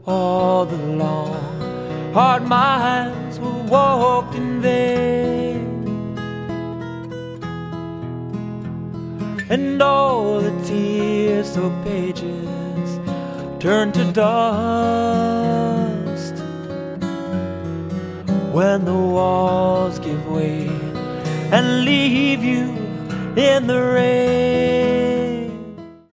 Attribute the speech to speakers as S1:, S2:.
S1: all the long, hard miles were walked in vain, and all the tear-soaked pages turned to dust when the walls give way and leave you in the rain.